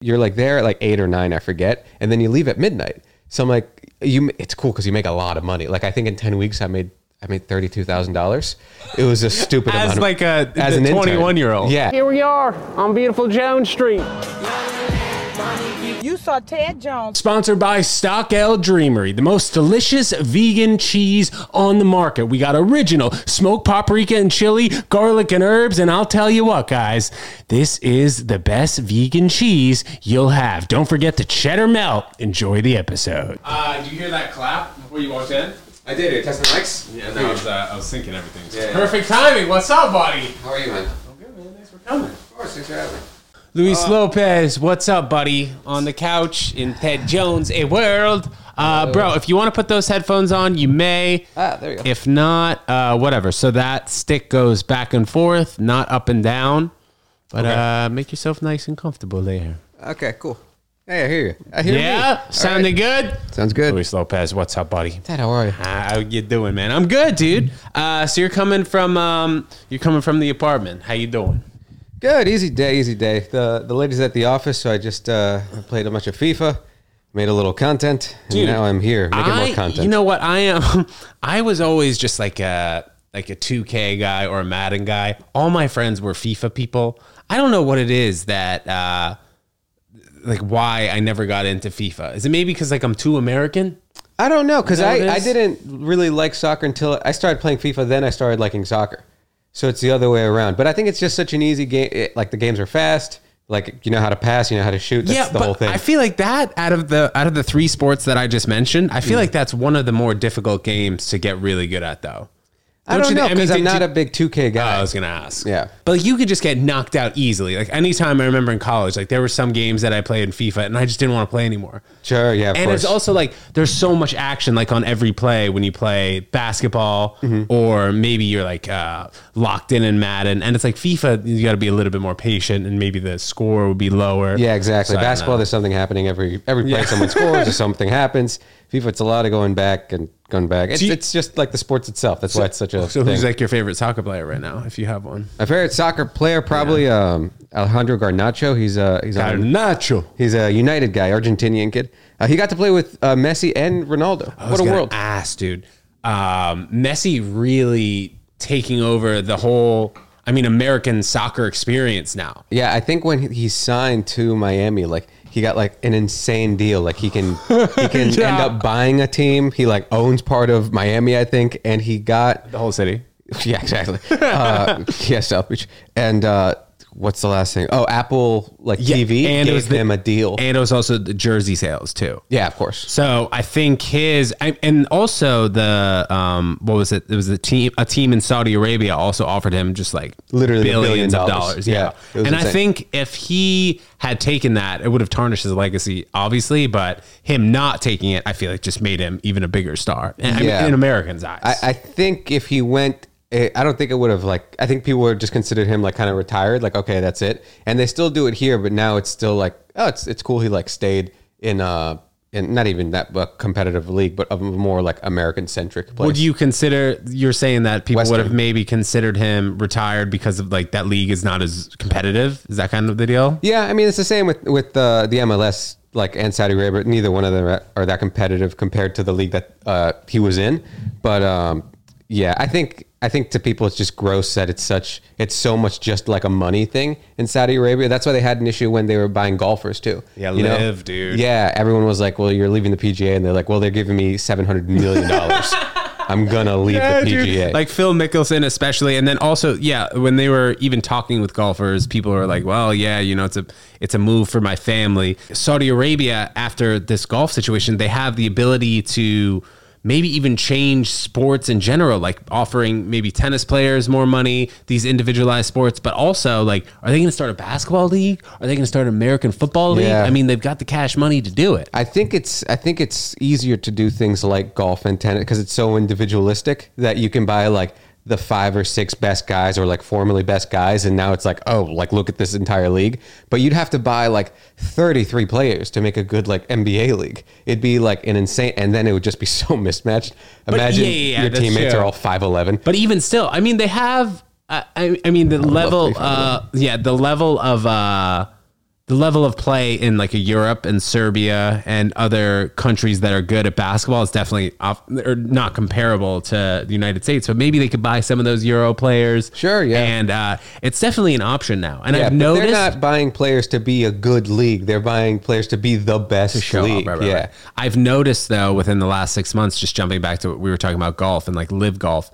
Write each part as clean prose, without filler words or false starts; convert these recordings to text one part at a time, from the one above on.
you're like there at like 8 or 9, I forget, and then you leave at midnight. So I'm like, it's cool because you make a lot of money. Like I think in 10 weeks I made $32,000. It was a stupid amount. As an 21-year-old. Yeah. Here we are on beautiful Jones Street. You saw Ted Jones. Sponsored by Stock L Dreamery, the most delicious vegan cheese on the market. We got original smoked paprika and chili, garlic and herbs, and I'll tell you what, guys, this is the best vegan cheese you'll have. Don't forget the cheddar melt. Enjoy the episode. Did you hear that clap before you walked in? I did it. Testing the mics? Yeah, no, I was thinking everything. Yeah. Perfect timing. What's up, buddy? How are you, man? I'm good, man. Thanks for coming. Of course, thanks for having me. Luis Lopez, what's up, buddy? On the couch in Ted Jones, a world. Bro, if you want to put those headphones on, you may. There you go. If not, whatever. So that stick goes back and forth, not up and down. But Okay. make yourself nice and comfortable there. Okay, cool. Hey, I hear you. I hear Yeah? me. Sounding good? Sounds good. Luis Lopez, what's up, buddy? Dad, how are you? How you doing, man? I'm good, dude. So you're coming from the apartment. How you doing? Good. Easy day. The ladies at the office, so I just played a bunch of FIFA, made a little content, and Dude, now I'm here making more content. You know what? I am. I was always just like a 2K guy or a Madden guy. All my friends were FIFA people. I don't know what it is that like why I never got into FIFA. Is it maybe because like I'm too American? I don't know, because Is that what it I is? didn't really like soccer until I started playing FIFA. Then I started liking soccer. So it's the other way around. But I think it's just such an easy game. Like the games are fast. Like you know how to pass, you know how to shoot. That's the whole thing. I feel like that out of the three sports that I just mentioned, I feel like that's one of the more difficult games to get really good at, though. I don't know, because I'm did not you- a big 2K guy. I was gonna ask. Yeah. But like, you could just get knocked out easily. Like anytime I remember in college, like there were some games that I played in FIFA and I just didn't want to play anymore. Sure, yeah, of And course. it's also like there's so much action like on every play when you play basketball or maybe you're like locked in Madden, and it's like FIFA, you got to be a little bit more patient and maybe the score would be lower. Yeah, exactly. So I don't Basketball, know. there's something happening every play. Someone scores or something happens. FIFA, it's a lot of going back and going back. It's just like the sports itself. That's why it's such a So thing. who's like your favorite soccer player right now, if you have one? My favorite soccer player, probably Alejandro Garnacho. He's a United guy, Argentinian kid. He got to play with Messi and Ronaldo. What a world! Ass, dude. Messi really taking over the whole, American soccer experience now. Yeah, I think when he signed to Miami, like he got like an insane deal. Like he can end up buying a team. He like owns part of Miami, I think, and he got The whole city. yeah, exactly. South Beach. And what's the last thing? Oh, Apple TV and it gave was him a deal. And it was also the jersey sales too. Yeah, of course. So I think and also the what was it? It was a team in Saudi Arabia also offered him just like Literally billions $1 of billion. dollars. Yeah, it was and I insane. think if he had taken that, it would have tarnished his legacy, obviously. But him not taking it, I feel like just made him even a bigger star. In Americans' eyes. I think if he went, I don't think it would have I think people would have just considered him like kind of retired. Like, okay, that's it. And they still do it here, but now it's still like, oh, it's cool. He like stayed in not even that competitive league, but of a more like American centric place. Would you consider, you're saying that people Western. would have maybe considered him retired because of like that league is not as competitive? Is that kind of the deal? Yeah, I mean, it's the same with the MLS, like, and Saudi Arabia. Neither one of them are that competitive compared to the league that he was in. But yeah, I think to people it's just gross that it's so much just like a money thing in Saudi Arabia. That's why they had an issue when they were buying golfers too. Yeah, you know? Live, dude. Yeah, everyone was like, "Well, you're leaving the PGA," and they're like, "Well, they're giving me $700 million. I'm gonna leave the PGA." Dude. Like Phil Mickelson especially, and then also, yeah, when they were even talking with golfers, people were like, well, yeah, it's a move for my family. Saudi Arabia, after this golf situation, they have the ability to maybe even change sports in general, like offering maybe tennis players more money, these individualized sports, but also like, are they going to start a basketball league? Are they going to start an American football league? Yeah. They've got the cash money to do it. I think it's easier to do things like golf and tennis because it's so individualistic that you can buy like the 5 or 6 best guys or like formerly best guys, and now it's like, oh, like look at this entire league. But you'd have to buy like 33 players to make a good like NBA league. It'd be like an insane, and then it would just be so mismatched. Imagine your that's teammates true. are all 5'11". But even still, they have. The level. The the level of play in like a Europe and Serbia and other countries that are good at basketball is definitely or not comparable to the United States. But maybe they could buy some of those Euro players. Sure, yeah. And it's definitely an option now. And Yeah, I've but noticed they're not buying players to be a good league. They're buying players to be the best show league. up. Yeah. Right. I've noticed though within the last 6 months, just jumping back to what we were talking about golf and like live golf,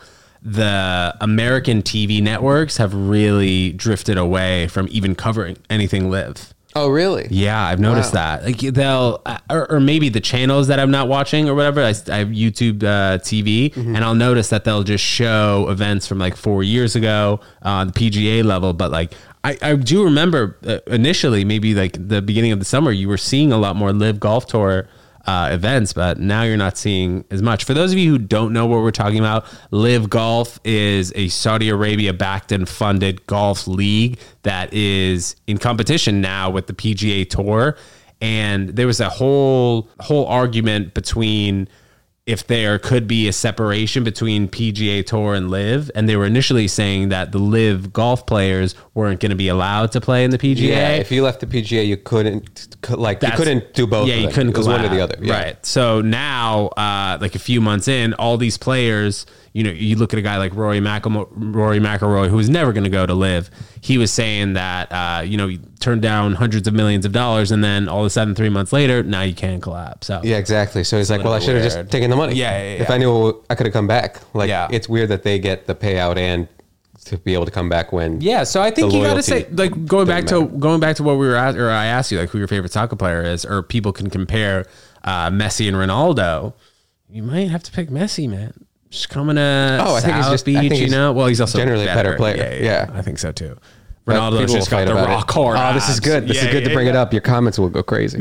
the American TV networks have really drifted away from even covering anything live. Oh, really? Yeah, I've noticed that. Like they'll, or maybe the channels that I'm not watching or whatever. I have YouTube TV, and I'll notice that they'll just show events from like 4 years ago, the PGA level. But like, I do remember initially, maybe like the beginning of the summer, you were seeing a lot more live golf tour events, but now you're not seeing as much. For those of you who don't know what we're talking about, Live Golf is a Saudi Arabia backed and funded golf league that is in competition now with the PGA Tour. And there was a whole argument between if there could be a separation between PGA Tour and Live, and they were initially saying that the Live golf players weren't going to be allowed to play in the PGA. Yeah, if you left the PGA, you couldn't you couldn't do both. Yeah, of you them. couldn't. It was one or the other. Yeah. Right. So now, like a few months in, all these players, you know, you look at a guy like Rory McIlroy, who was never going to go to Live. He was saying that, you know, he turned down hundreds of millions of dollars, and then all of a sudden, 3 months later, now you can't collab. So Yeah, exactly. So he's like, well, I should have just weird. taken the money. Yeah. If I knew I could have come back. Like, Yeah. it's weird that they get the payout and to be able to come back when. Yeah, so I think the you got to loyalty say, like, going back doesn't to what we were at, or I asked you, like, who your favorite soccer player is, or people can compare Messi and Ronaldo. You might have to pick Messi, man. Just coming to I think he's South just- I Beach, think you he's know. Well, he's also generally a better player. Yeah. I think so too. But Ronaldo's people just will got fight the about rock it. hard. Oh, this is good. This is good to bring it up. Your comments will go crazy.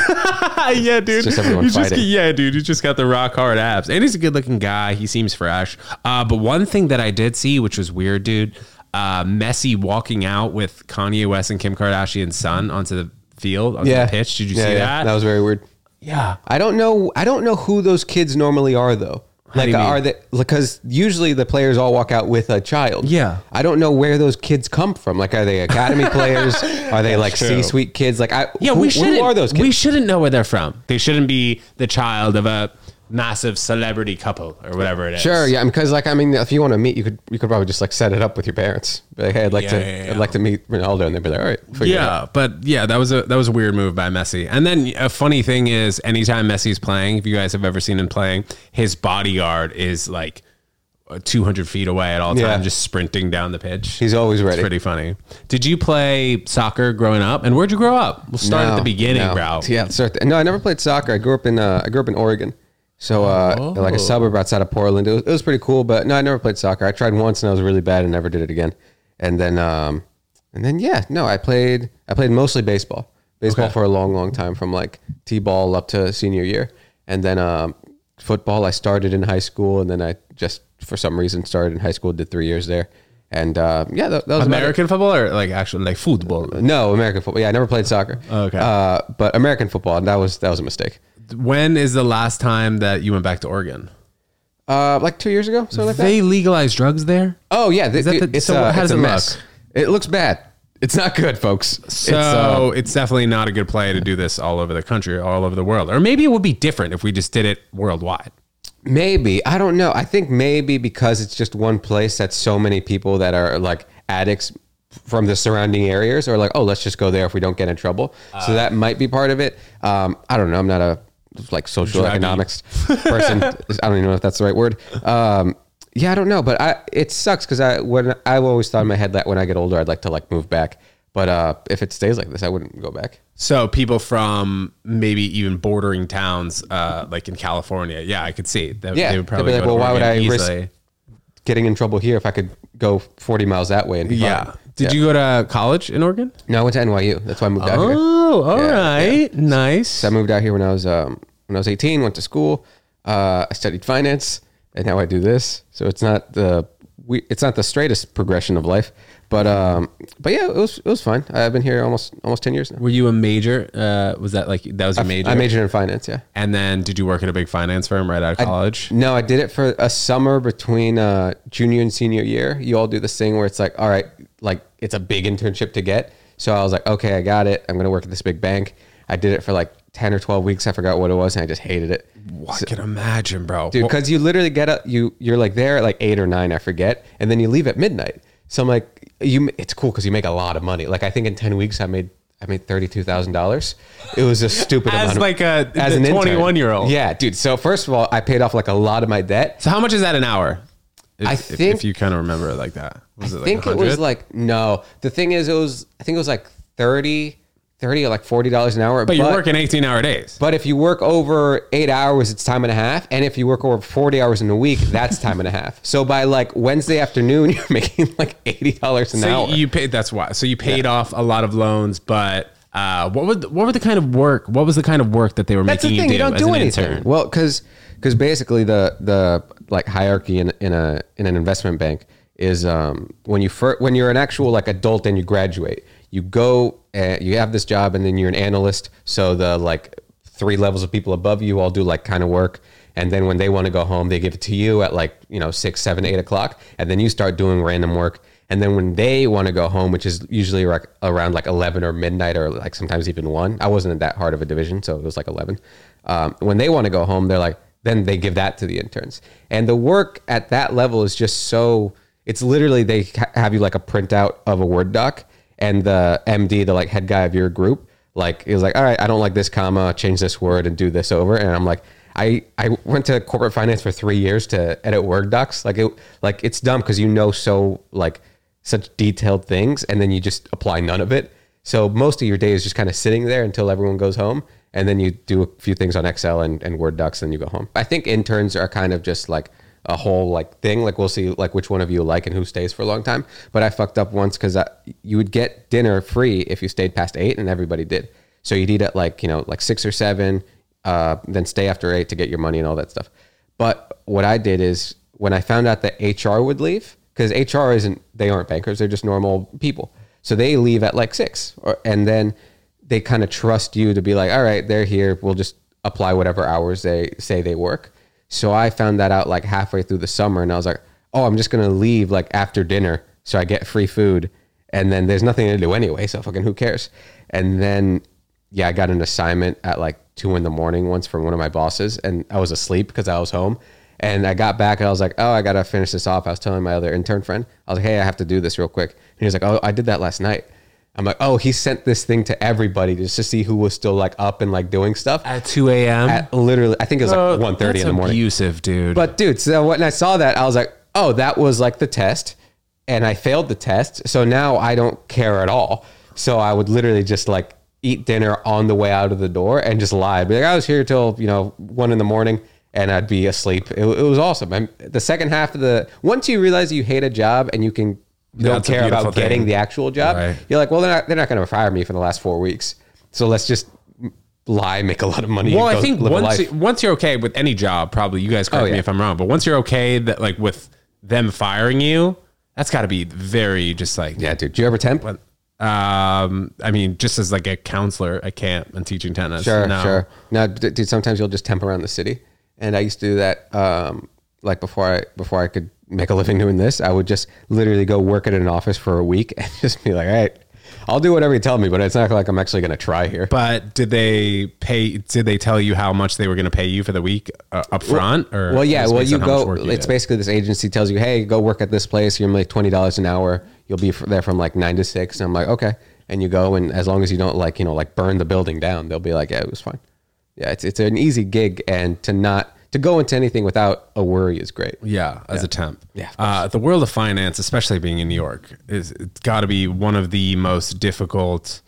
Yeah, dude. just everyone fighting. Yeah, dude. You just got the rock hard abs, and he's a good looking guy. He seems fresh. But one thing that I did see, which was weird, dude, Messi walking out with Kanye West and Kim Kardashian's son onto the field on the pitch. Did you see that? That was very weird. Yeah. I don't know who those kids normally are though. How do Like, you mean? are they, because usually the players all walk out with a child. Yeah. I don't know where those kids come from. Like, are they academy players? Are they like true. C-suite kids? Like, Yeah, who are those kids? We shouldn't know where they're from. They shouldn't be the child of a massive celebrity couple or whatever it is. Sure, yeah, because like, I mean, if you want to meet, you could probably just like set it up with your parents. Be like, hey, I'd like to meet Ronaldo, and they'd be like, all right, figure it out. Yeah, but yeah, that was a weird move by Messi. And then a funny thing is, anytime Messi's playing, if you guys have ever seen him playing, his bodyguard is like 200 feet away at all times, Yeah. just sprinting down the pitch. He's always ready. It's pretty funny. Did you play soccer growing up? And where'd you grow up? We'll start at the beginning, bro. Yeah, no, I never played soccer. I grew up in Oregon, so like a suburb outside of Portland. It was pretty cool, but no, I never played soccer. I tried once and I was really bad and never did it again. And then I played mostly baseball for a long time, from like t-ball up to senior year, and then football I started in high school, and then I just for some reason started in high school, did 3 years there, and that was about it. American football or like actual like football? No, American football. Yeah, I never played soccer. Okay. But American football, that was a mistake. When is the last time that you went back to Oregon? Like 2 years ago, something like that. They legalized drugs there? Oh yeah, that the- it's so how does it's a it mess. look? It looks bad. It's not good, folks. So it's definitely not a good play to do this all over the country, all over the world. Or maybe it would be different if we just did it worldwide. Maybe, I don't know. I think maybe because it's just one place that so many people that are like addicts from the surrounding areas are like, oh, let's just go there if we don't get in trouble. So that might be part of it. I don't know. I'm not a like social Druggy. economics person. I don't even know if that's the right word. Yeah, I don't know, but it sucks because I've always thought in my head that when I get older, I'd like to like move back. But if it stays like this, I wouldn't go back. So people from maybe even bordering towns, like in California, yeah, I could see that. Yeah, They would probably they'd be like, go to well, why would Oregon I easily. risk getting in trouble here if I could go 40 miles that way and be Yeah. fine? Did you go to college in Oregon? No, I went to NYU. That's why I moved out here. Oh, all Yeah, right, nice. So I moved out here when I was 18. Went to school. I studied finance, and now I do this. So it's not the straightest progression of life, but yeah, it was fun. I've been here almost 10 years now. Were you a major? Was that your major? I majored in finance. Yeah. And then did you work at a big finance firm right out of college? No, I did it for a summer between junior and senior year. You all do this thing where it's like, all right, like it's a big internship to get. So I was like, okay, I got it. I'm going to work at this big bank. I did it for like 10 or 12 weeks. I forgot what it was. And I just hated it. I can imagine, bro. Dude, because you literally get up, you're like there at like 8 or 9, I forget. And then you leave at midnight. So I'm like, it's cool because you make a lot of money. Like I think in 10 weeks I made $32,000. It was a stupid amount. As an 21-year-old. Yeah, dude. So first of all, I paid off like a lot of my debt. So how much is that an hour? I think if you kind of remember it like that. Was it like I think 100? it was like, no. The thing is, I think it was like 30 or like $40 an hour. But you're working 18-hour days. But if you work over 8 hours, it's time and a half. And if you work over 40 hours in a week, that's time and a half. So by like Wednesday afternoon, you're making like $80 an hour. You paid. That's why. So you paid off a lot of loans, but what were the kind of work? What was the kind of work that they were That's making the thing. you do? You don't as do an anything. intern? Well, because basically the like hierarchy in an investment bank is when you're an actual like adult and you graduate, you go you have this job and then you're an analyst. So the like 3 levels of people above you all do like kind of work. And then when they want to go home, they give it to you at like, 6, 7, 8 o'clock. And then you start doing random work. And then when they want to go home, which is usually around like 11 or midnight or like sometimes even 1, I wasn't in that hard of a division. So it was like 11. When they want to go home, they're like, then they give that to the interns. And the work at that level is just so, it's literally, they have you like a printout of a Word doc. And the MD, the like head guy of your group, like he was like, all right, I don't like this comma, change this word and do this over. And I'm like, I went to corporate finance for 3 years to edit Word docs. Like it's dumb because so like such detailed things and then you just apply none of it. So most of your day is just kind of sitting there until everyone goes home. And then you do a few things on Excel and Word docs and you go home. I think interns are kind of just like a whole like thing. Like we'll see like which one of you like and who stays for a long time. But I fucked up once because you would get dinner free if you stayed past 8 and everybody did. So you'd eat at like 6 or 7, then stay after 8 to get your money and all that stuff. But what I did is when I found out that HR would leave, because HR they aren't bankers, they're just normal people. So they leave at like 6 and then they kind of trust you to be like, all right, they're here. We'll just apply whatever hours they say they work. So I found that out like halfway through the summer and I was like, oh, I'm just going to leave like after dinner. So I get free food and then there's nothing to do anyway. So fucking who cares? And then, I got an assignment at like 2 a.m. once from one of my bosses and I was asleep because I was home and I got back and I was like, oh, I got to finish this off. I was telling my other intern friend, I was like, hey, I have to do this real quick. And he was like, oh, I did that last night. I'm like, oh, he sent this thing to everybody just to see who was still like up and like doing stuff. At 2 a.m.? At literally, I think it was like 1:30 in the morning. Abusive, dude. But dude, so when I saw that, I was like, oh, that was like the test. And I failed the test. So now I don't care at all. So I would literally just like eat dinner on the way out of the door and just lie. I'd be like, I was here till, 1 a.m. and I'd be asleep. It was awesome. The second half of once you realize you hate a job and you don't care about getting the actual job. Right. You're like, well, they're not going to fire me for the last 4 weeks. So let's just lie, make a lot of money. Well, I think once you're okay with any job, probably you guys correct me if I'm wrong, but once you're okay that like with them firing you, that's got to be very just like, yeah, dude. Do you ever temp? I mean, just as like a counselor at camp and teaching tennis. Sure. No, dude, sometimes you'll just temp around the city. And I used to do that. Like before I could make a living doing this, I would just literally go work at an office for a week and just be like, all right, I'll do whatever you tell me, but it's not like I'm actually going to try here. But did they tell you how much they were going to pay you for the week up front? You go, it's basically this agency tells you, hey, go work at this place. You're going to make $20 an hour. You'll be there from like 9 to 6. And I'm like, okay. And you go, and as long as you don't like burn the building down, they'll be like, yeah, it was fine. Yeah. It's an easy gig, and to go into anything without a worry is great. Yeah, as a temp. Yeah. The world of finance, especially being in New York, it's got to be one of the most difficult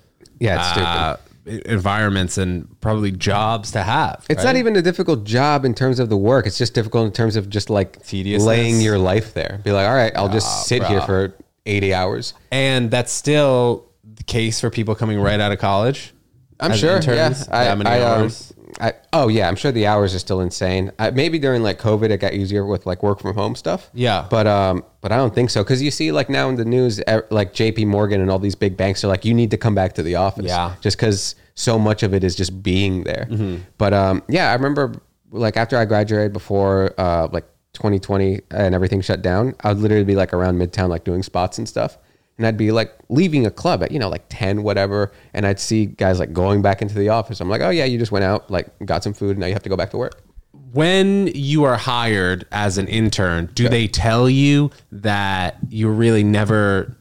environments and probably jobs to have. It's not even a difficult job in terms of the work. It's just difficult in terms of just like laying your life there. Be like, all right, I'll just sit here for 80 hours. And that's still the case for people coming right out of college. I'm sure. Interns, yeah. How many hours? I'm sure the hours are still insane. Maybe during like COVID, it got easier with like work from home stuff. Yeah. But I don't think so. Cause you see like now in the news, like JP Morgan and all these big banks are like, you need to come back to the office. Yeah. Just cause so much of it is just being there. Mm-hmm. But I remember like after I graduated before like 2020 and everything shut down, I would literally be like around Midtown, like doing spots and stuff. and I'd be like leaving a club at, like 10, whatever. And I'd see guys like going back into the office. I'm like, oh yeah, you just went out, like got some food. And now you have to go back to work. When you are hired as an intern, do they tell you that you're really never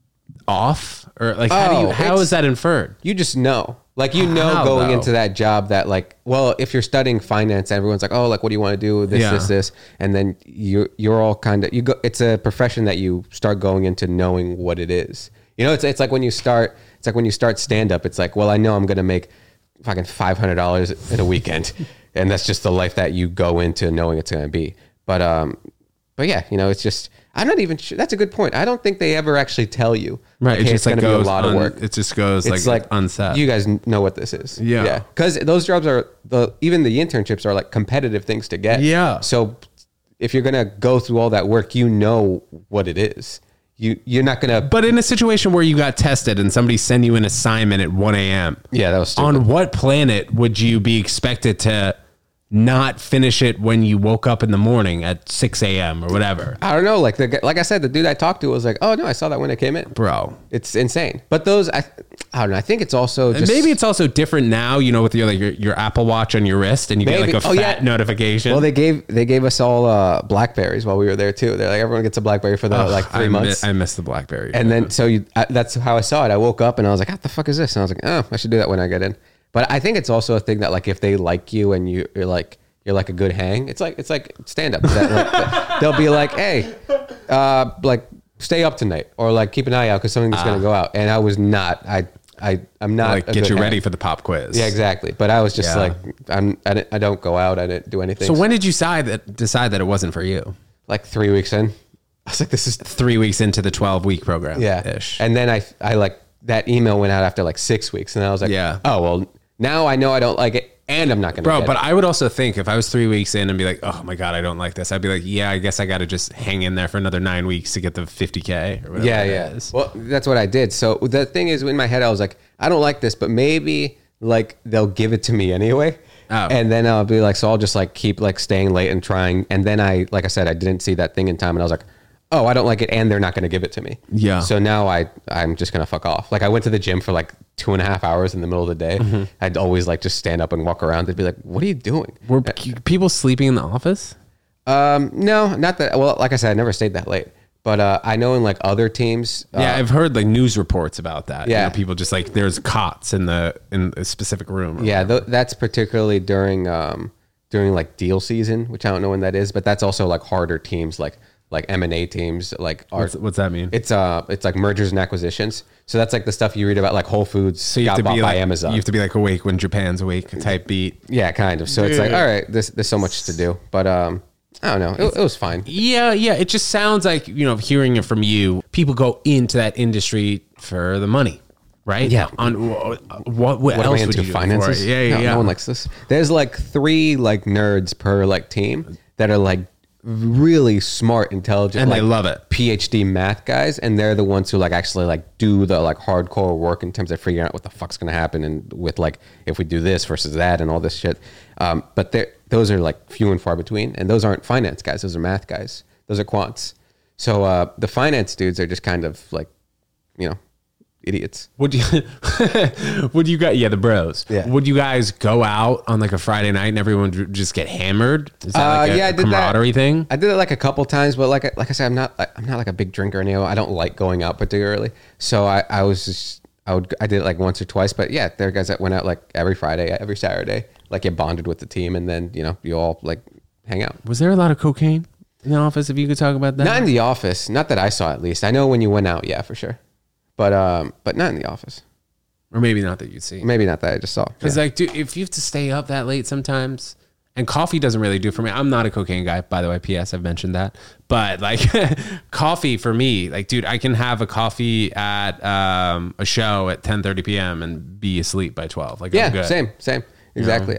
off, or like how is that inferred? You just know, like, going though? into that job that like, well, if you're studying finance, everyone's like, oh, like, what do you want to do? This. And then you're all kind of, it's a profession that you start going into knowing what it is. It's like when you start stand up, it's like, well, I know I'm going to make fucking $500 in a weekend. And that's just the life that you go into knowing it's going to be. But yeah, it's just, I'm not even sure. That's a good point. I don't think they ever actually tell you. Right. Like, hey, it's going to be a lot of work. It just goes like unsaid. You guys know what this is. Yeah. Because those jobs even the internships are like competitive things to get. Yeah. So if you're going to go through all that work, you know what it is. You're not going to. But in a situation where you got tested and somebody send you an assignment at 1 a.m. Yeah, that was stupid. On what planet would you be expected to not finish it when you woke up in the morning at 6 a.m. or whatever? I don't know. Like I said, the dude I talked to was like, oh no, I saw that when I came in. Bro. It's insane. But those, I don't know. I think it's also just. Maybe it's also different now, with your Apple Watch on your wrist and you get like a fat notification. Well, they gave us all Blackberries while we were there too. They're like, everyone gets a Blackberry for the 3 months. I miss the Blackberry. And then, so that's how I saw it. I woke up and I was like, what the fuck is this? And I was like, oh, I should do that when I get in. But I think it's also a thing that like, if they like you and you're like a good hang, it's like stand up. They'll be like, hey, like stay up tonight, or like keep an eye out because something's going to go out. And I was not. I'm not like get you ready for the pop quiz. Yeah, exactly. But I was just like, I don't go out. I didn't do anything. So when did you decide that it wasn't for you? Like 3 weeks in. I was like, this is 3 weeks into the 12-week program. Yeah. Ish. And then I like that email went out after like 6 weeks, and I was like, oh well, now I know I don't like it. And I'm not going to Bro, but I would also think if I was 3 weeks in and be like, oh my God, I don't like this. I'd be like, yeah, I guess I got to just hang in there for another 9 weeks to get the 50K or whatever. Yeah. Well, that's what I did. So the thing is, in my head, I was like, I don't like this, but maybe like they'll give it to me anyway. Oh. And then I'll be like, so I'll just like keep like staying late and trying. And then like I said, I didn't see that thing in time, and I was like, oh, I don't like it, and they're not going to give it to me. Yeah. So now I'm just going to fuck off. Like I went to the gym for like 2.5 hours in the middle of the day. Mm-hmm. I'd always like just stand up and walk around. They'd be like, what are you doing? Were people sleeping in the office? No, not that. Well, like I said, I never stayed that late. But I know in like other teams. Yeah, I've heard like news reports about that. Yeah. People just like there's cots in a specific room. Yeah, that's particularly during like deal season, which I don't know when that is. But that's also like harder teams like M&A teams, like what's that mean? It's like mergers and acquisitions. So that's like the stuff you read about, like Whole Foods got bought by Amazon. You have to be like awake when Japan's awake type beat. Yeah, kind of. So it's like, all right, there's so much to do, but I don't know. It was fine. Yeah. It just sounds like hearing it from you, people go into that industry for the money. Right? Yeah. On what else would you do? Finances? Yeah. No one likes this. There's like 3 like nerds per like team that are like really smart, intelligent, and like, they love it. PhD math guys, and they're the ones who like actually like do the like hardcore work in terms of figuring out what the fuck's gonna happen and with like if we do this versus that and all this shit. But those are like few and far between, and those aren't finance guys. Those are math guys. Those are quants. So the finance dudes are just kind of like, idiots. Would you guys, the bros. Yeah. Would you guys go out on like a Friday night and everyone would just get hammered? Is that like a camaraderie thing? I did it like a couple times, but like I said, I'm not like a big drinker anymore. I don't like going out particularly. So I did it like once or twice, but yeah, there are guys that went out like every Friday, every Saturday, like you bonded with the team, and then you all like hang out. Was there a lot of cocaine in the office? If you could talk about that. Not in the office, not that I saw at least. I know when you went out, yeah, for sure. But not in the office. Or maybe not that you'd see. Maybe not that I just saw. Because like, dude, if you have to stay up that late sometimes, and coffee doesn't really do it for me. I'm not a cocaine guy, by the way. P.S. I've mentioned that. But like coffee for me, like, dude, I can have a coffee at a show at 10:30 p.m. and be asleep by 12. Like, yeah, I'm good. Same. Exactly.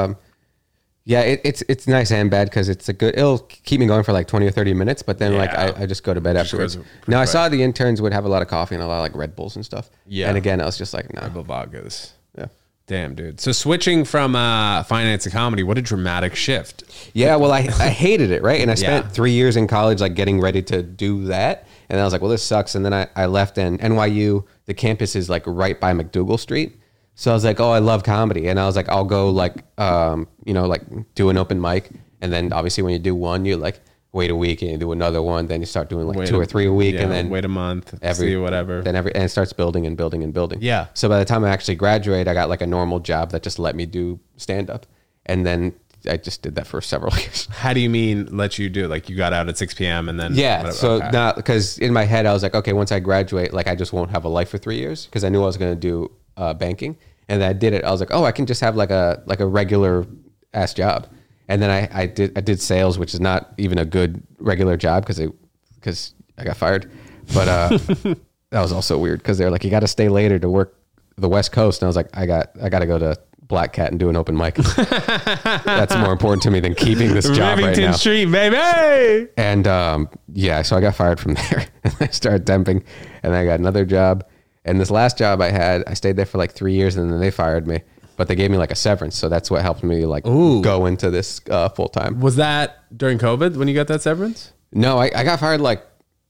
It's nice and bad because it'll keep me going for like 20 or 30 minutes, but then like I just go to bed afterwards. Now I saw the interns would have a lot of coffee and a lot of like Red Bulls and stuff. Yeah. And again, I was just like, no. Red Bull vodkas. Yeah. Damn, dude. So switching from finance to comedy, what a dramatic shift. Yeah, well, I hated it, right? And I spent 3 years in college like getting ready to do that. And I was like, well, this sucks. And then I left, and NYU, the campus is like right by McDougal Street. So I was like, oh, I love comedy. And I was like, I'll go like, like do an open mic. And then obviously when you do one, you like wait a week and you do another one. Then you start doing like 2 or 3 a week, and then wait a month, see whatever. And it starts building and building and building. Yeah. So by the time I actually graduate, I got like a normal job that just let me do stand up. And then I just did that for several years. How do you mean let you do it? Like you got out at 6 p.m. and then So okay. not because in my head I was like, okay, once I graduate, like I just won't have a life for 3 years, because I knew I was going to do banking, and then I did it. I was like, oh, I can just have like a regular ass job. And then I did sales, which is not even a good regular job because I got fired. But that was also weird because they're like, you got to stay later to work the West Coast, and I was like, I got to go to Black Cat and do an open mic. That's more important to me than keeping this job right now. Street, baby. And so I got fired from there. And I started temping, and I got another job. And this last job I had, I stayed there for like 3 years, and then they fired me. But they gave me like a severance, so that's what helped me like go into this full time. Was that during COVID when you got that severance? No, I got fired like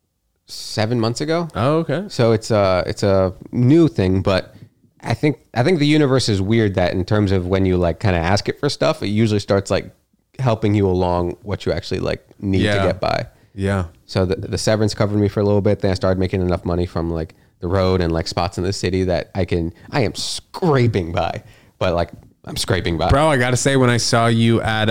7 months ago. Oh, okay. So it's a new thing, but I think the universe is weird that in terms of when you like kind of ask it for stuff, it usually starts like helping you along what you actually like need to get by. Yeah. So the severance covered me for a little bit. Then I started making enough money from like the road and like spots in the city that I am scraping by. But like I'm scraping by. Bro, I gotta say, when I saw you at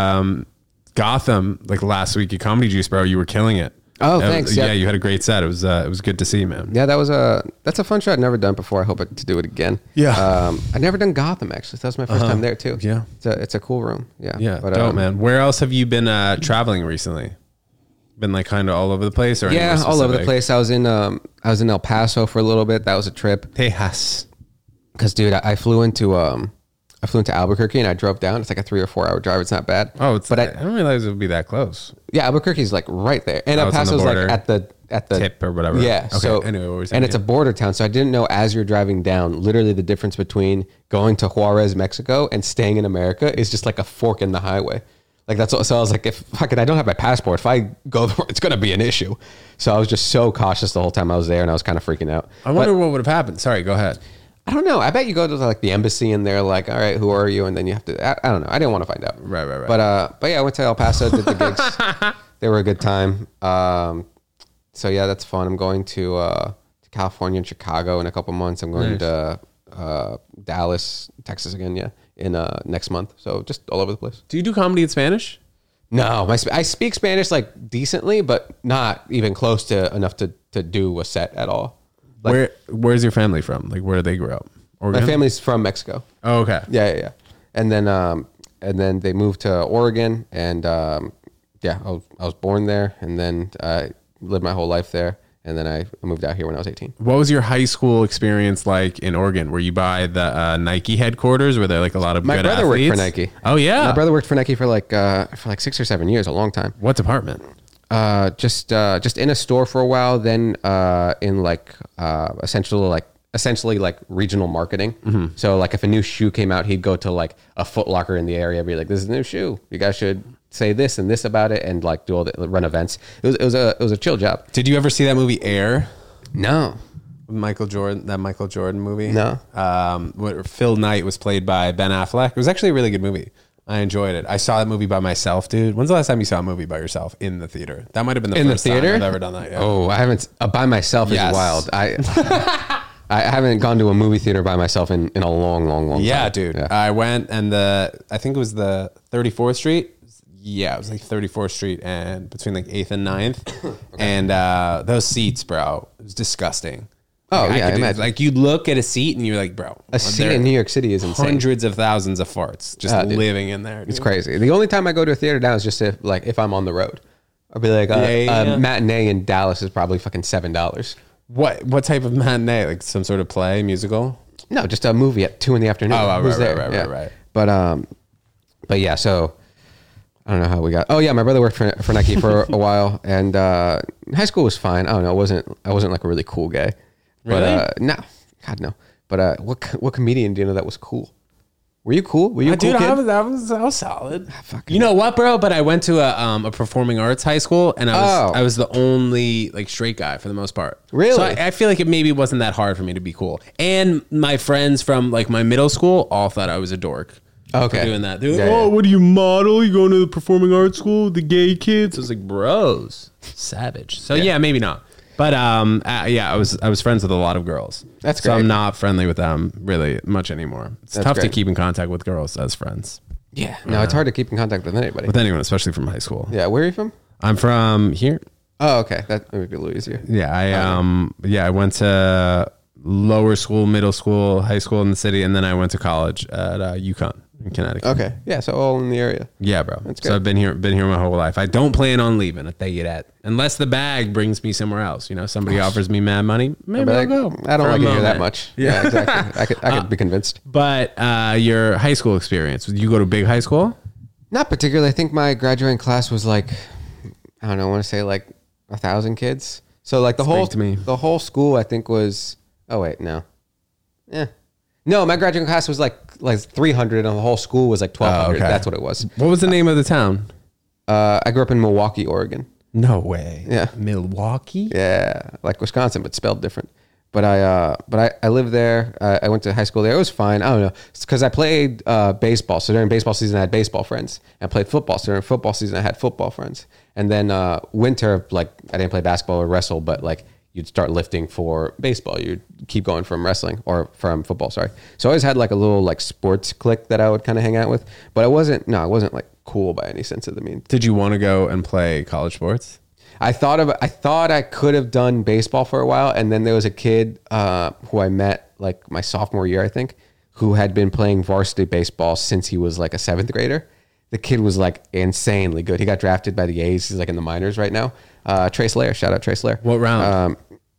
Gotham like last week at Comedy Juice, bro, you were killing it. Oh, thanks. Yeah, you had a great set. It was good to see, man. Yeah, that's a fun show I'd never done before. I hope to do it again. Yeah. I'd never done Gotham actually. That was my first time there too. Yeah. It's a cool room. Yeah. Yeah. But, dope, man. Where else have you been traveling recently? Been like kind of all over the place, or yeah, all over the place. I was in El Paso for a little bit. That was a trip. Tejas. Because dude, I flew into Albuquerque and I drove down. It's like a 3 or 4 hour drive. It's not bad. Oh, I didn't realize it would be that close. Yeah, Albuquerque's like right there, and El Paso's like at the tip or whatever. Yeah. Okay. So anyway, what were we saying? And it's a border town, so I didn't know as you're driving down, literally the difference between going to Juarez, Mexico, and staying in America is just like a fork in the highway. Like that's what, so I was like, if I don't have my passport, if I go there, it's going to be an issue. So I was just so cautious the whole time I was there, and I was kind of freaking out. I wonder what would have happened. Sorry, go ahead. I don't know. I bet you go to like the embassy and they're like, all right, who are you? And then you have to, I don't know. I didn't want to find out. Right. But yeah, I went to El Paso, did the gigs. They were a good time. So yeah, that's fun. I'm going to California and Chicago in a couple months. I'm going to Dallas, Texas again. Yeah. In next month. So just all over the place. Do you do comedy in Spanish? No, I speak Spanish like decently, but not even close to enough to do a set at all. Like, Where's your family from? Like where did they grow up? Oregon? My family's from Mexico. Oh, okay. Yeah. And then they moved to Oregon, and I was born there, and then I lived my whole life there, and then I moved out here when I was 18. What was your high school experience like in Oregon? Were you by the Nike headquarters? Were there like a lot of My good brother athletes? worked for Nike. Oh yeah. My brother worked for Nike for like 6 or 7 years, a long time. What department? Just in a store for a while, then in like essentially like regional marketing. Mm-hmm. So like if a new shoe came out, he'd go to like a Foot Locker in the area, be like, "This is a new shoe. You guys should say this and this about it," and like do all the run events. It was a chill job. Did you ever see that movie Air? No. Michael Jordan movie? No. Where Phil Knight was played by Ben Affleck. It was actually a really good movie. I enjoyed it. I saw that movie by myself, dude. When's the last time you saw a movie by yourself in the theater? That might have been the first time I've ever done that. Yeah. Oh, I haven't. By myself is wild. I haven't gone to a movie theater by myself in a long time. Yeah, dude. Yeah. I went, and I think it was the 34th Street. Yeah, it was like 34th Street and between like 8th and 9th. Okay. And those seats, bro, it was disgusting. Oh, like, yeah, I imagine. Like you look at a seat and you're like, bro. A seat in New York City is insane. Hundreds of thousands of farts just living in there. Dude. It's crazy. The only time I go to a theater now is just if I'm on the road. I'll be like, a matinee in Dallas is probably fucking $7. What type of matinee? Like some sort of play, musical? No, just a movie at 2 PM. Oh, right. But yeah, so I don't know how we got. Oh yeah, my brother worked for Nike for a while, and high school was fine. I don't know. I wasn't like a really cool guy. Really? But no, God no. But what comedian do you know that was cool? Were you cool? Were you a cool Dude, kid? I was solid. You know what, bro? But I went to a performing arts high school, and I was the only like straight guy for the most part. Really? So I feel like it maybe wasn't that hard for me to be cool. And my friends from like my middle school all thought I was a dork. Okay. For doing that. They're like, Yeah, yeah. what do you model? You going to the performing arts school? The gay kids? I was like, bros, savage. So yeah, maybe not. But yeah, I was friends with a lot of girls. That's So great. I'm not friendly with them really much anymore. It's tough to great. keep in contact with girls as friends. Yeah. No, it's hard to keep in contact with anybody. With anyone, especially from high school. Yeah. Where are you from? I'm from here. Oh, okay. That would be a little easier. Yeah, I went to lower school, middle school, high school in the city, and then I went to college at UConn in Connecticut. Okay. Yeah. So all in the area. Yeah, bro. That's So good. I've been here my whole life. I don't plan on leaving. I tell you that. Unless the bag brings me somewhere else. You know, somebody offers me mad money, maybe But I'll go. I don't for a like it here that moment. much. Yeah, exactly. I could be convinced. But your high school experience, you go to big high school? Not particularly. I think my graduating class was like, I don't know, I want to say like 1,000 kids. So like the whole school, I think was, oh wait, no. Yeah. No, my graduating class was like 300 and the whole school was like 1,200. okay. That's what it was. What was the name of the town? I grew up in Milwaukee, Oregon. No way. Yeah. Milwaukee? Yeah, like Wisconsin, but spelled different. But I lived there. I went to high school there. It was fine. I don't know. It's because I played baseball. So during baseball season, I had baseball friends. And I played football. So during football season, I had football friends. And then winter, like I didn't play basketball or wrestle, but like you'd start lifting for baseball. You'd keep going from wrestling or from football. Sorry. So I always had like a little like sports clique that I would kind of hang out with. But I wasn't like cool by any sense of the mean. Did you want to go and play college sports? I thought I could have done baseball for a while, and then there was a kid who I met like my sophomore year, I think, who had been playing varsity baseball since he was like a 7th grader. The kid was like insanely good. He got drafted by the A's. He's like in the minors right now. Trace Lair, shout out Trace Lair. What round?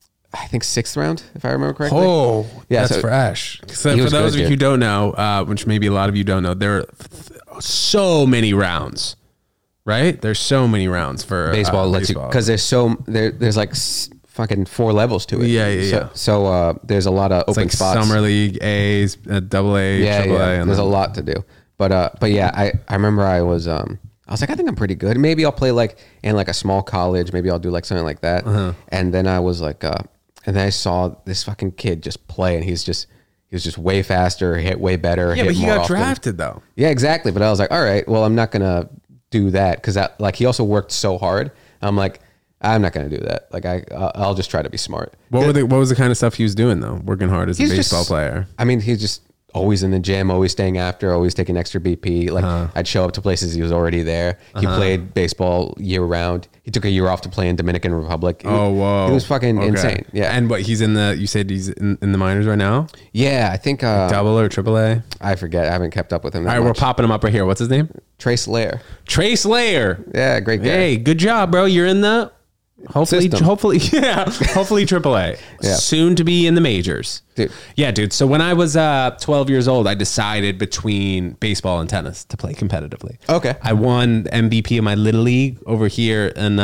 I think 6th round, if I remember correctly. Oh, Yeah, that's so fresh. So he for was those good, of you who don't know, which maybe a lot of you don't know, there are so many rounds, right? There's so many rounds for Baseball lets you, because there's like fucking 4 levels to it. Yeah. So there's a lot of It's open like spots. Summer League, A's, Double A, Triple A. And There's a then- lot to do. But yeah, I remember I was like, I think I'm pretty good. Maybe I'll play like in like a small college. Maybe I'll do like something like that. And then I was like, and then I saw this fucking kid just play, and he was just way faster, hit way better. Yeah, hit but he more got often. drafted though. Yeah, exactly. But I was like, all right, well, I'm not gonna do that because that like he also worked so hard. I'm like, I'm not gonna do that. Like I'll just try to be smart. What was the kind of stuff he was doing though? Working hard as a He's baseball just- player. I mean, he's just always in the gym, always staying after, always taking extra BP. Like I'd show up to places he was already there. He played baseball year round. He took a year off to play in Dominican Republic. Oh, whoa. He was fucking Okay. insane. Yeah. And what, you said he's in the minors right now? Yeah, I think Double or Triple A? I forget. I haven't kept up with him that All right, we're much. popping him up right here. What's his name? Trace Lair. Trace Lair. Yeah, great guy. Hey, good job, bro. You're in the hopefully System. hopefully Triple A. Yeah. Soon to be in the majors. Dude. Yeah, dude. So when I was 12 years old, I decided between baseball and tennis to play competitively. Okay. I won MVP of my little league over here in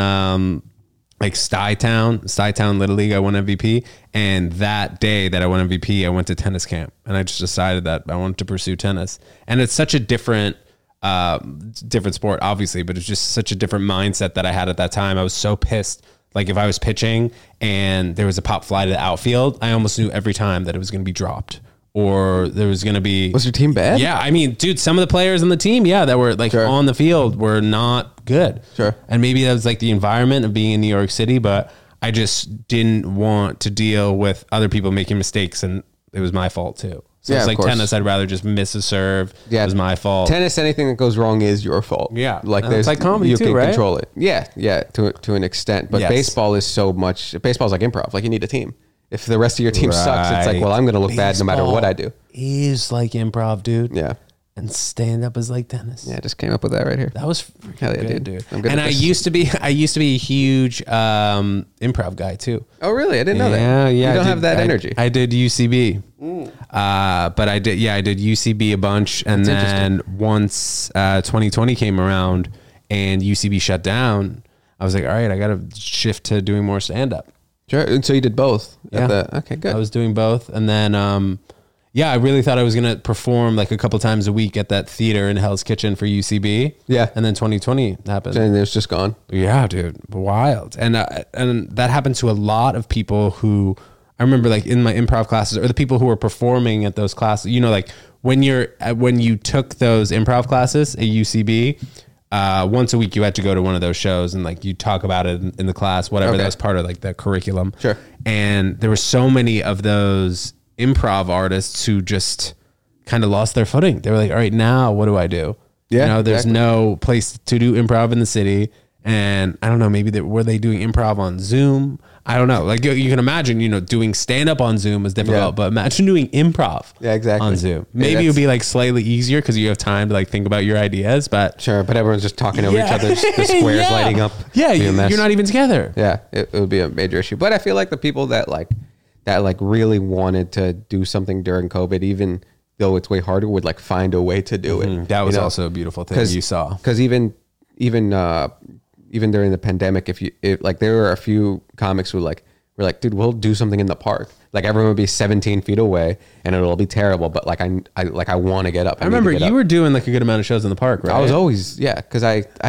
like Stuytown Little League. I won MVP, and that day that I won MVP, I went to tennis camp, and I just decided that I wanted to pursue tennis. And it's such a different sport, obviously, but it's just such a different mindset that I had at that time. I was so pissed. Like if I was pitching and there was a pop fly to the outfield, I almost knew every time that it was going to be dropped or there was going to be. Was your team bad? Yeah, I mean, dude, some of the players on the team, that were like Sure. on the field were not good. Sure. And maybe that was like the environment of being in New York City, but I just didn't want to deal with other people making mistakes, and it was my fault too. So Yeah, it's of like course. tennis, I'd rather just miss a serve. Yeah. It was my fault. Tennis, anything that goes wrong is your fault. Yeah. Like And there's it's like comedy you too, can right? control it. Yeah, to an extent. But Yes. baseball is so much. Baseball's like improv. Like you need a team. If the rest of your team sucks, it's like, Right. well, I'm going to look bad no matter what I do. Is like improv, dude. Yeah, And stand up is like tennis. yeah. I just came up with that right here. That was freaking Hell yeah, good, dude. dude. I'm good And at I this. used to be a huge improv guy too. Oh, really? I didn't know that. Yeah. You I don't did- have that energy. I did UCB, but I did UCB a bunch, and That's then once 2020 came around and UCB shut down, I was like, all right, I got to shift to doing more stand up. Sure. And so you did both. Yeah. Okay, good. I was doing both, and then Yeah, I really thought I was going to perform like a couple times a week at that theater in Hell's Kitchen for UCB. Yeah. And then 2020 happened. And it's just gone. Yeah, dude, wild. And that happened to a lot of people who I remember like in my improv classes or the people who were performing at those classes, you know, like when you took those improv classes at UCB, once a week you had to go to one of those shows and like you talk about it in the class, whatever. Okay. That was part of like the curriculum. Sure. And there were so many of those improv artists who just kind of lost their footing. They were like, all right, now what do I do? Yeah, You know, there's exactly. no place to do improv in the city. And I don't know, maybe were they doing improv on Zoom? I don't know. Like you can imagine, you know, doing stand up on Zoom is difficult, Yeah. but imagine doing improv exactly. on Zoom. Maybe Yeah, it would be like slightly easier because you have time to like think about your ideas, but Sure, but everyone's just talking over each other. The squares Yeah. lighting up. Yeah, Be a mess. you're not even together. Yeah, it would be a major issue. But I feel like the people that really wanted to do something during COVID, even though it's way harder, would like find a way to do it. That was You know? also a beautiful thing you saw. Because even during the pandemic, if like there were a few comics who were like, dude, we'll do something in the park. Like everyone would be 17 feet away, and it'll be terrible. But like I want to get up. I remember you were doing like a good amount of shows in the park, right? I was always because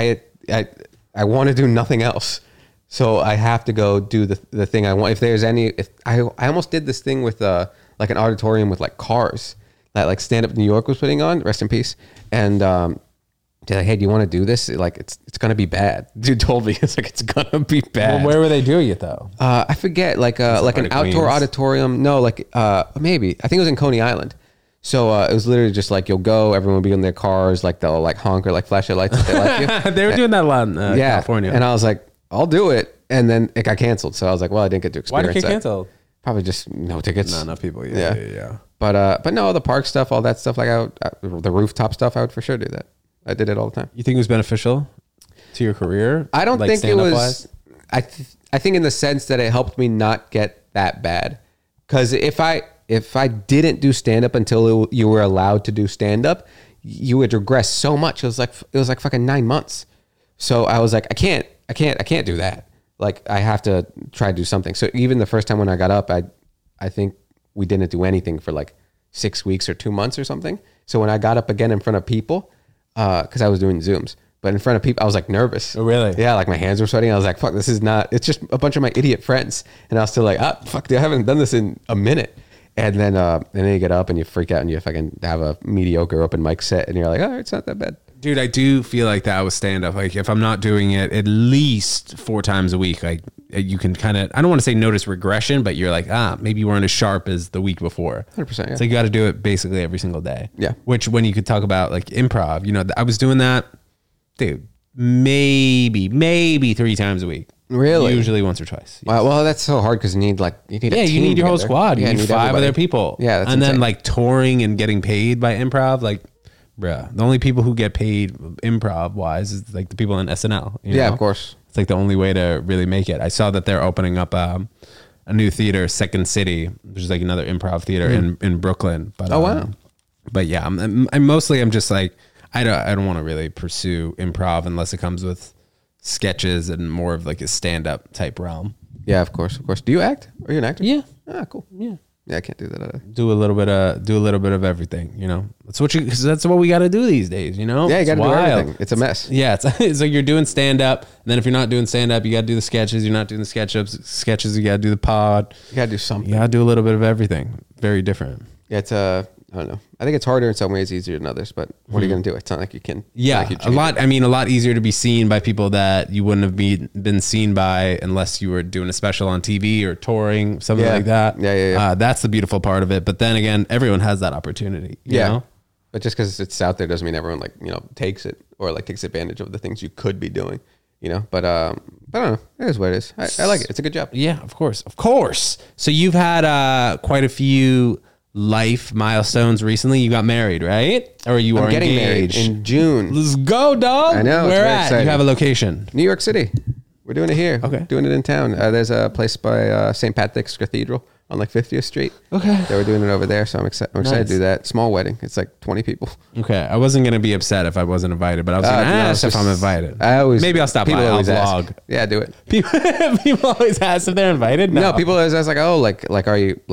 I want to do nothing else. So I have to go do the thing I want. If I almost did this thing with like an auditorium with like cars that like Stand Up New York was putting on, rest in peace. And they're like, hey, do you want to do this? Like it's gonna be bad. Dude told me it's gonna be bad. Well, where were they doing it though? I forget, like an part of outdoor Queens. auditorium. No, like maybe I think it was in Coney Island. So it was literally just like you'll go, everyone will be in their cars, like they'll like honk or like flash their lights if they like you. They were doing that a lot in California. And I was like, I'll do it. And then it got canceled. So I was like, well, I didn't get to Why experience did it get that. canceled? Probably just no tickets. Not enough people. Yeah. Yeah. But no, the park stuff, all that stuff, like the rooftop stuff, I would for sure do that. I did it all the time. You think it was beneficial to your career? I don't Like think it stand-up was. wise? I think in the sense that it helped me not get that bad. Because if I didn't do stand up until you were allowed to do stand up, you would regress so much. It was like fucking 9 months. So I was like, I can't do that. Like I have to try to do something. So even the first time when I got up, I think we didn't do anything for like 6 weeks or 2 months or something. So when I got up again in front of people, because I was doing Zooms, but in front of people, I was like nervous. Oh, really? Yeah, like my hands were sweating. I was like, fuck, this is not, it's just a bunch of my idiot friends. And I was still like, fuck, dude, I haven't done this in a minute. And then you get up and you freak out and you fucking have a mediocre open mic set and you're like, oh, it's not that bad. Dude, I do feel like that with stand up. Like if I'm not doing it at least 4 times a week, like you can kind of, I don't want to say notice regression, but you're like, maybe you weren't as sharp as the week before. 100%. Yeah. So you got to do it basically every single day. Yeah. Which when you could talk about like improv, you know, I was doing that, dude, maybe 3 times a week. Really? Usually once or twice. Wow, well, that's so hard because you need a Yeah, team you need your whole together. squad. You Yeah, need 5 everybody. other people. Yeah, that's and then insane. like touring and getting paid by improv, like, bruh, the only people who get paid improv wise is like the people in SNL. You Yeah, know? of course. It's like the only way to really make it. I saw that they're opening up a new theater, Second City, which is like another improv theater in Brooklyn. But Oh, wow. But yeah, I'm just like I don't want to really pursue improv unless it comes with sketches and more of like a stand up type realm. Yeah, of course. Do you act? Are you an actor? Yeah. Ah, cool. Yeah. Yeah, I can't do that either. Do a little bit of everything, you know. That's what we got to do these days, you know. Yeah, you It's got to do wild. everything. It's a mess. Yeah, it's like you're doing stand up, and then if you're not doing stand up, you got to do the sketches. You're not doing the sketches, you got to do the pod. You got to do something. You got to do a little bit of everything. Very different. Yeah, it's I don't know. I think it's harder in some ways, easier than others. But what are you going to do? It's not like you can. Yeah, like you a lot. I mean, a lot easier to be seen by people that you wouldn't have been seen by unless you were doing a special on TV or touring, something Yeah. like that. Yeah. That's the beautiful part of it. But then again, everyone has that opportunity. You know? But just because it's out there doesn't mean everyone takes it or like takes advantage of the things you could be doing. You know, but I don't know. It is what it is. I like it. It's a good job. Yeah, of course. So you've had quite a few life milestones recently. You got married, right? Or you I'm are getting engaged? married in June. Let's go, dog. I know, it's Where very at? exciting. You have a location. New York City. We're doing it here. Okay. Doing it in town. There's a place by St. Patrick's Cathedral on like 50th Street. Okay. They were doing it over there, so I'm excited Nice. to do that. Small wedding. It's like 20 people. Okay, I wasn't gonna be upset if I wasn't invited, but I was gonna No, ask it's if I'm just- invited. Maybe I'll stop by. people I'll always ask. vlog. Yeah, do it. People always ask if they're invited. No, people always ask like, oh, like are you like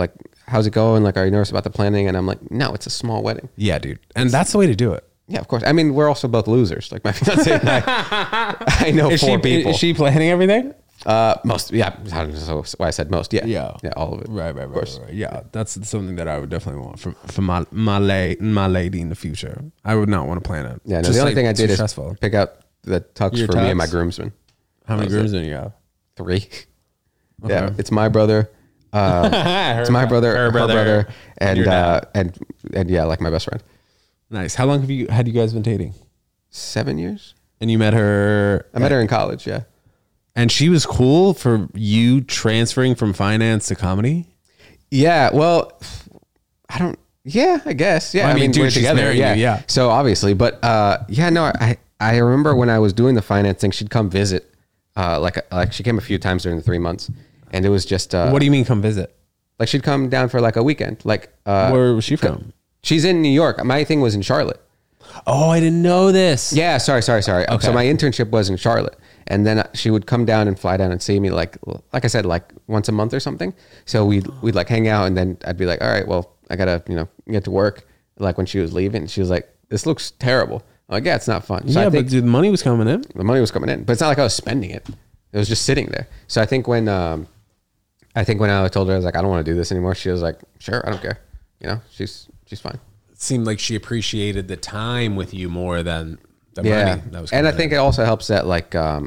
how's it going? Like, are you nervous about the planning? And I'm like, no, it's a small wedding. Yeah, dude. And that's the way to do it. Yeah, of course. I mean, we're also both losers. Like my fiance and I know four people. Is she planning everything? Most, yeah. So why I said most. Yeah, Yeah. yeah, all of it. Right. Of course. Yeah, that's something that I would definitely want from my lady in the future. I would not want to plan it. Yeah, no, the only thing I did is stressful. pick out the tux Your for me and my tux? groomsmen. How many That was groomsmen do you have? 3. Yeah, it's my brother. It's my brother, her brother, and your dad. and yeah, like my best friend. Nice. How long had you guys been dating? 7 years. And you met her? I met her in college. Yeah. And she was cool for you transferring from finance to comedy? Yeah. Well, I don't. Yeah, I guess. Yeah. Well, I mean, dude, we're she's together. marrying Yeah. you, yeah. So obviously, but yeah, no, I remember when I was doing the finance thing, she'd come visit. Like she came a few times during the 3 months, and it was just. What do you mean come visit? Like she'd come down for like a weekend. Like Where was she from? she's in New York. My thing was in Charlotte. Oh, I didn't know this. Yeah, sorry. So my internship was in Charlotte, and then she would come down and fly down and see me like I said, like once a month or something. So we'd like hang out, and then I'd be like, all right, well, I gotta get to work. Like when she was leaving, she was like, this looks terrible. I'm like, yeah, it's not fun. So Yeah, I think but dude, the money was coming in. the money was coming in, but it's not like I was spending it. It was just sitting there. So I think when I told her, I was like, I don't want to do this anymore, she was like, sure, I don't care. She's fine. It seemed like she appreciated the time with you more than the Yeah. money that was And coming I think in. it also helps that like that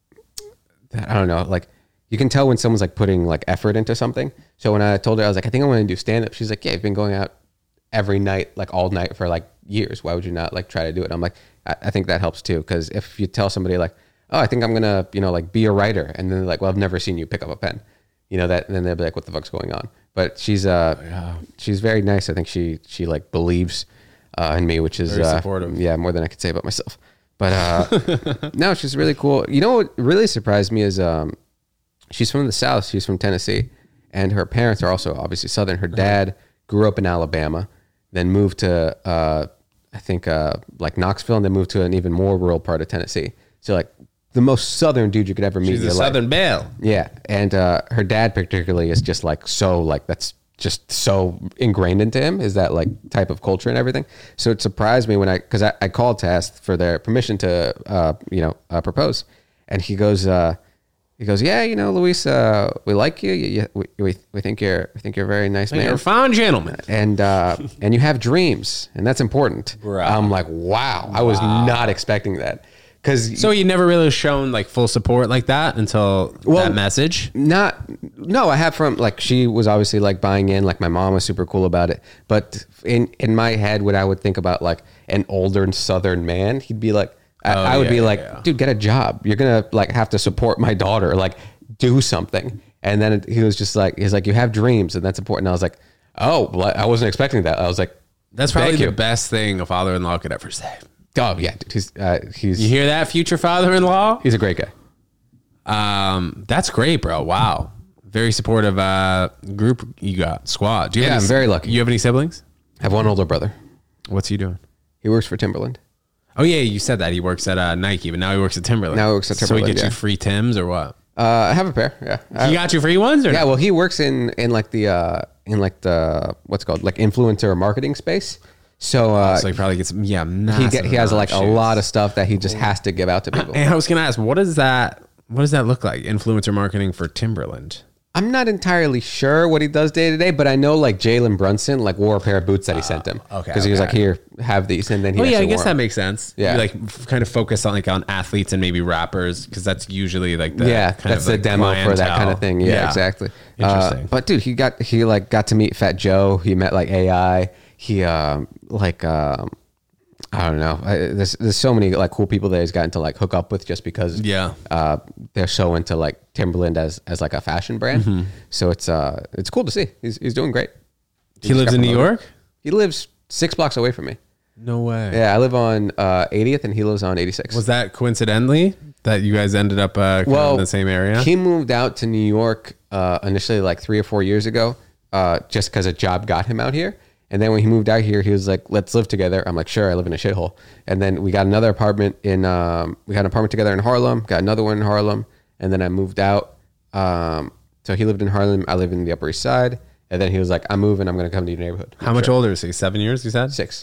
I don't know, like you can tell when someone's like putting like effort into something. So when I told her, I was like, I think I want to do stand up. She's like, yeah, you've been going out every night, like all night for like years. Why would you not like try to do it? And I'm like, I think that helps too. Cause if you tell somebody like, oh, I think I'm going to, like be a writer. And then they're like, well, I've never seen you pick up a pen, that, and then they'll be like, what the fuck's going on? But she's very nice. I think she like believes in me, which is Very supportive. Yeah, more than I could say about myself. But no, she's really cool. You know what really surprised me is she's from the South. She's from Tennessee, and her parents are also obviously Southern. Her dad grew up in Alabama, then moved to I think like Knoxville, and then moved to an even more rural part of Tennessee. So like the most Southern dude you could ever meet. She's in a your life. Southern belle. Yeah, and her dad particularly is just like so like that's just so ingrained into him is that like type of culture and everything. So it surprised me when because I called to ask for their permission to propose, and he goes yeah, Luis, we like you. We think you're a very nice man. You're a fine gentleman. And you have dreams, and that's important. Right. I'm like, wow, I was not expecting that. So you never really shown like full support like that until that message? No, I have from like, she was obviously like buying in, like my mom was super cool about it. But in my head, when I would think about like an older Southern man, he'd be like, I would be like, dude, get a job. You're going to like have to support my daughter, like do something. And then he was just like, he's like, you have dreams and that's important. And I was like, oh, well, I wasn't expecting that. I was like, that's probably thank the you. best thing a father-in-law could ever say. Oh yeah, dude, he's You hear that, future father-in-law? he's a great guy. That's great, bro. Wow. Very supportive group you got, squad. Do you have Yeah, any- I'm very lucky. You have any siblings? I have one older brother. What's he doing? He works for Timberland. Oh yeah, you said that he works at Nike, but now he works at Timberland. Now he works at So Timberland, he gets yeah. you free Tims or what? I have a pair. Yeah. He got you free ones or Yeah, no? well, he works in like the what's it called, like influencer marketing space. So, So he probably gets he massive has like a shoes. lot of stuff that he just has to give out to people. And I was gonna ask, what does that look like? Influencer marketing for Timberland. I'm not entirely sure what he does day to day, but I know like Jalen Brunson like wore a pair of boots that he sent him. Okay, Because he was okay. like, here, have these, and then he. Oh yeah, I actually guess wore that 'em. makes sense. Yeah. You like kind of focus on like on athletes and maybe rappers because that's usually like the Yeah, kind that's of, the like, demo for that kind of clientele. thing. Yeah, exactly. Interesting. But dude, he got to meet Fat Joe. He met like AI. He I don't know. There's so many like cool people that he's gotten to like hook up with just because they're so into like Timberland as like a fashion brand. Mm-hmm. So it's cool to see. He's doing great. He lives just in got New promoted. York? He lives 6 blocks away from me. No way. Yeah, I live on 80th and he lives on 86. Was that coincidentally that you guys ended up kind of in the same area? He moved out to New York initially like 3 or 4 years ago, just because a job got him out here. And then when he moved out here, he was like, let's live together. I'm like, sure, I live in a shithole. And then we got another apartment we got an apartment together in Harlem, got another one in Harlem. And then I moved out. So he lived in Harlem. I live in the Upper East Side. And then he was like, I'm moving. I'm going to come to your neighborhood. How much older is he? 7 years, you said? 6.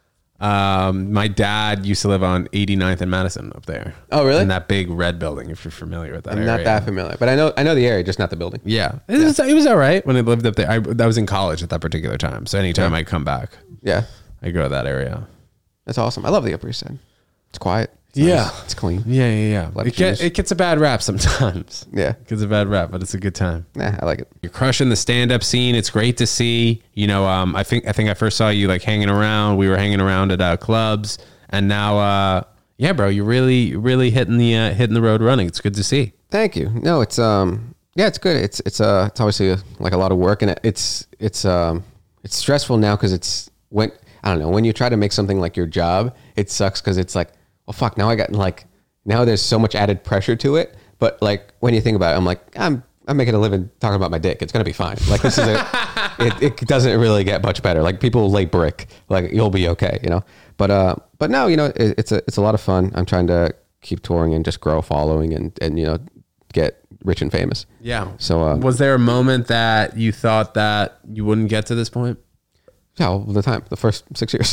My dad used to live on 89th and Madison up there. Oh, really? In that big red building, if you're familiar with that I'm area. not that familiar, but I know the area, just not the building. Yeah. It was all right when I lived up there. I was in college at that particular time. So anytime I come back, Yeah. I go to that area. That's awesome. I love the Upper East Side. It's quiet. It's Yeah. nice. It's clean. Yeah. Lectures. It gets a bad rap sometimes. Yeah. It gets a bad rap, but it's a good time. Nah, I like it. You're crushing the stand-up scene. It's great to see. You know, I think I first saw you like hanging around. We were hanging around at clubs, and now, yeah, bro, you're really hitting the road running. It's good to see. Thank you. No, it's it's good. It's obviously like a lot of work, and it's stressful now because it's when I don't know when you try to make something like your job, it sucks because it's like, well, fuck. Now there's so much added pressure to it. But like when you think about it, I'm like, I'm making a living talking about my dick. It's gonna be fine. Like this is it doesn't really get much better. Like people lay brick. Like you'll be okay, you know. But no, you know, it's a lot of fun. I'm trying to keep touring and just grow a following and you know get rich and famous. Yeah. So was there a moment that you thought that you wouldn't get to this point? yeah, all the time, the first 6 years,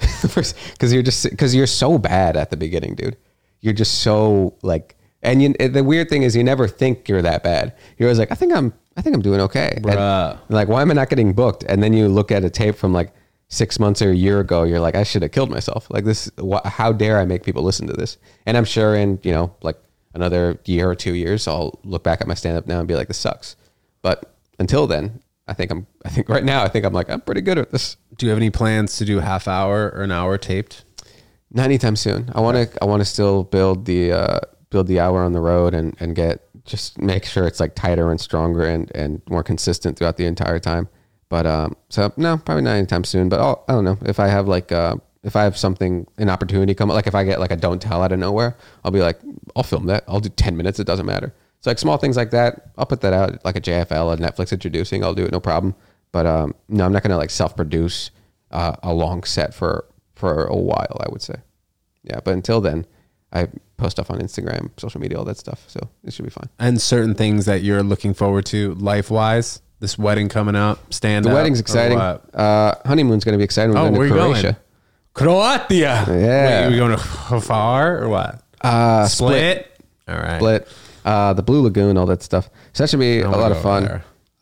because you're so bad at the beginning, dude. You're just so like, and the weird thing is you never think you're that bad. You're always like, I think I'm doing okay. And, like, why am I not getting booked? And then you look at a tape from like 6 months or a year ago. You're like, I should have killed myself. Like this, how dare I make people listen to this? And I'm sure in, you know, like another year or 2 years, I'll look back at my stand up now and be like, this sucks. But until then, I think right now, I'm like, I'm pretty good at this. Do you have any plans to do half hour or an hour taped? Not anytime soon. I want to still build the hour on the road and just make sure it's like tighter and stronger and more consistent throughout the entire time. But so no, probably not anytime soon. But I don't know if I have like if I have an opportunity come, like if I get like a don't tell out of nowhere, I'll be like, I'll film that. I'll do 10 minutes. It doesn't matter. So like small things like that, I'll put that out like a JFL, a Netflix introducing. I'll do it, no problem. But no, I'm not gonna like self-produce a long set for a while, I would say. Yeah, but until then, I post stuff on Instagram, social media, all that stuff. So it should be fine. And certain things that you're looking forward to life-wise. This wedding coming up, The wedding's exciting. Honeymoon's gonna be exciting. We're going to Croatia. Croatia. Yeah. Wait, we going to Hvar or what? Split. All right. Split. The Blue Lagoon, all that stuff. So that should be a lot of fun.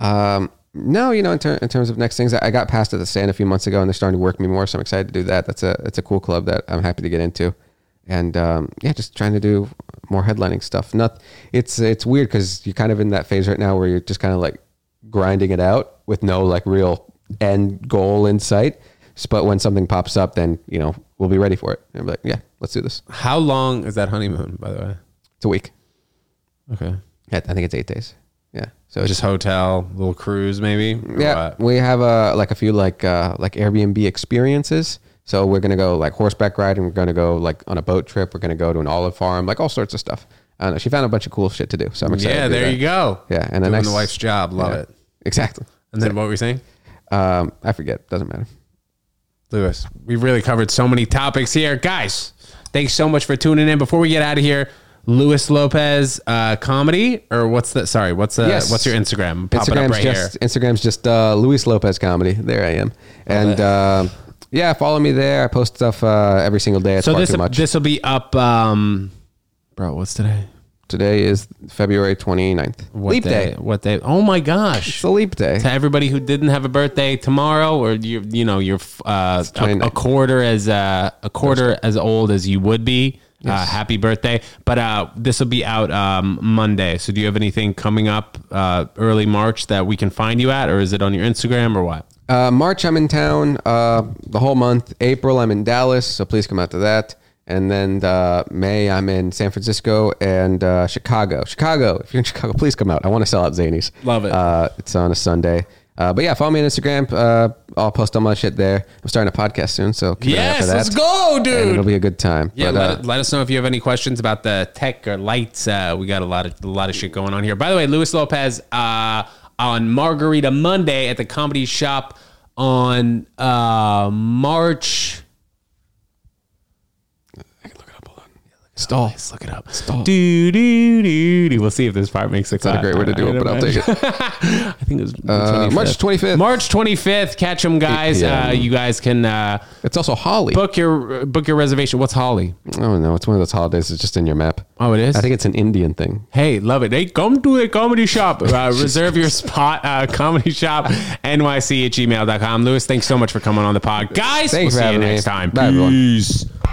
No, you know, in terms of next things, I got passed at the Stand a few months ago, and they're starting to work me more. So I'm excited to do that. It's a cool club that I'm happy to get into, and yeah, just trying to do more headlining stuff. It's weird because you're kind of in that phase right now where you're just kind of like grinding it out with no like real end goal in sight. But when something pops up, then you know we'll be ready for it. And I'm like, yeah, let's do this. How long is that honeymoon, by the way? It's a week. Okay. Yeah, I think it's 8 days. Yeah. So it's Just hotel, little cruise, maybe. Or yeah, what? we have a few like Airbnb experiences. So we're gonna go like horseback riding. We're gonna go like on a boat trip. We're gonna go to an olive farm, like all sorts of stuff. I don't know. She found a bunch of cool shit to do, so I'm excited. Yeah, to do there that. you go. Yeah, and Doing the wife's job. Love yeah, it. Exactly. And then what were you saying? I forget. Doesn't matter. Lewis, we've really covered so many topics here. Guys, thanks so much for tuning in. Before we get out of here, Luis Lopez comedy, or what's your Instagram? Pop it up right here. Instagram's just Luis Lopez comedy. There I am. And yeah, follow me there. I post stuff every single day. It's So far too much. this will be up, bro, what's today? Today is February 29th. Leap day. What day? Oh my gosh. It's a leap day. To everybody who didn't have a birthday tomorrow, or you're a quarter as old as you would be. Yes. Happy birthday. But this will be out Monday. So do you have anything coming up early March that we can find you at, or is it on your Instagram or what? March, I'm in town the whole month. April, I'm in Dallas, so please come out to that. And then May, I'm in San Francisco and Chicago. Chicago, if you're in Chicago, please come out. I want to sell out Zanies. Love it. It's on a Sunday. But yeah, follow me on Instagram. I'll post all my shit there. I'm starting a podcast soon, so keep an eye out for that. Let's go, dude. And it'll be a good time. Yeah, but, let us know if you have any questions about the tech or lights. We got a lot of shit going on here. By the way, Luis Lopez on Margarita Monday at the Comedy Shop on March Stall. Let's look it up. Stall. Do, do, do, do. We'll see if this part makes it. Not a great way to do it, but I'll take it. I think it was March 25th. March 25th. Catch them, guys. 8 p.m. You guys can It's also Holly. book your reservation. What's Holly? Oh no, it's one of those holidays. It's just in your map. Oh, it is? I think it's an Indian thing. Hey, love it. Hey, come to a comedy shop. Reserve your spot. Comedy shop, NYC@gmail.com. Lewis, thanks so much for coming on the pod. Guys, Thanks we'll for see you having me. next time. Bye, everyone. Peace.